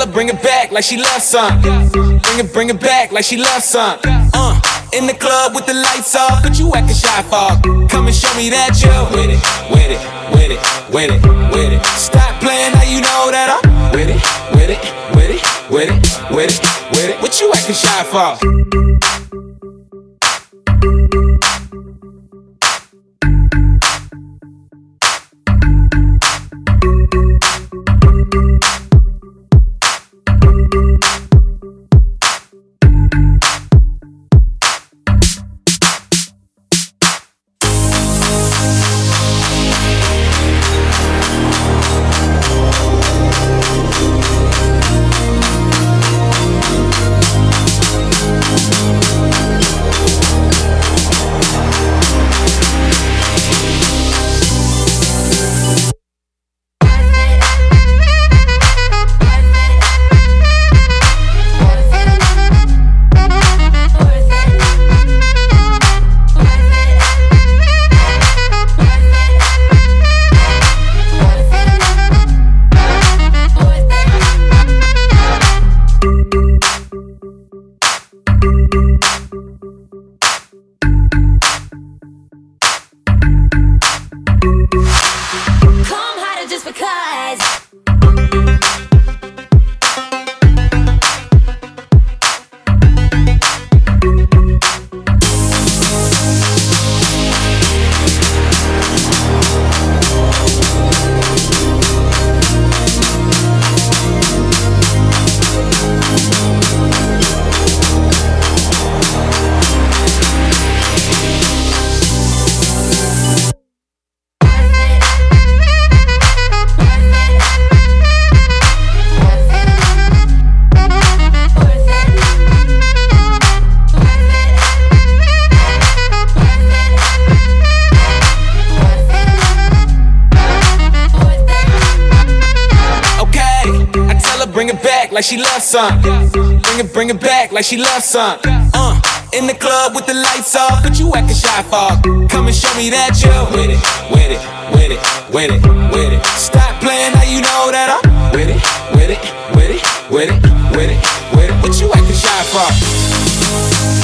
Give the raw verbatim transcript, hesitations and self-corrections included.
her bring it back like she loves some. Bring it, bring it back like she loves some. Uh, in the club with the lights off, but you acting shy for. Come and show me that you're with it, with it, with it, with it, with it. Stop playing, now you know that I'm with it, with it, with it, with it, with it, with it. What you acting shy for? Just because. Bring it back like she loves some. Bring it, bring it back like she loves some. Uh, in the club with the lights off, but you acting shy for. Come and show me that you're with it, with it, with it, with it, with it. Stop playing, now you know that I'm with it, with it, with it, with it, with it, with it. What you acting shy for?